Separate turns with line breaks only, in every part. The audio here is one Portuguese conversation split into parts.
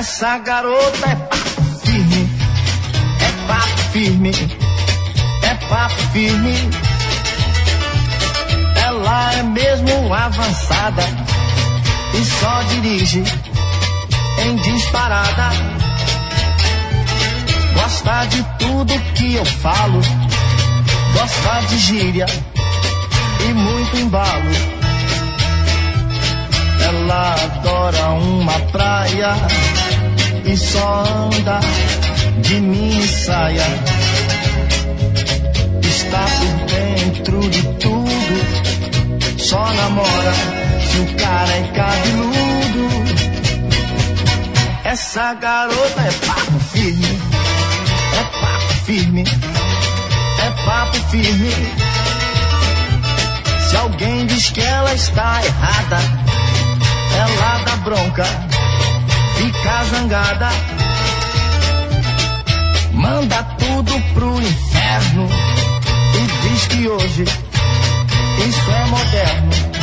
Essa garota é papo firme, é papo firme, é papo firme. Ela é mesmo avançada e só dirige em disparada. Gosta de tudo que eu falo, gosta de gíria e muito embalo. Ela adora uma praia e só anda de mini saia. Está por dentro de tudo, só namora se o cara é cabeludo. Essa garota é papo firme, é papo firme, é papo firme. Se alguém diz que ela está errada, ela dá bronca, fica zangada, manda tudo pro inferno e diz que hoje isso é moderno.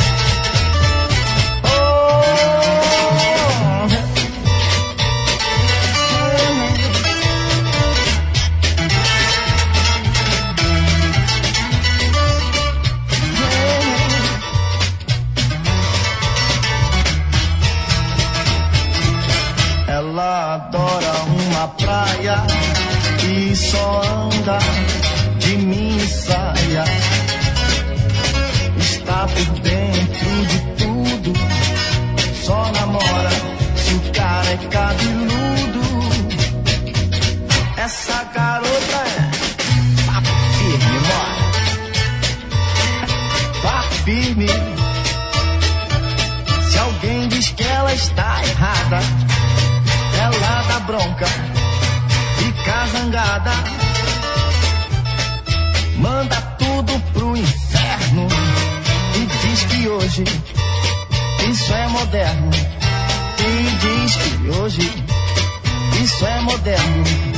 Ela adora uma praia e só anda de mini saia. Está por dentro de tudo, só namora se o cara é cabeludo. Essa garota é papo firme, mora. Papo firme. Se alguém diz que ela está errada, ela dá bronca, fica zangada, manda tudo pro inferno e diz que hoje isso é moderno. E diz que hoje isso é moderno.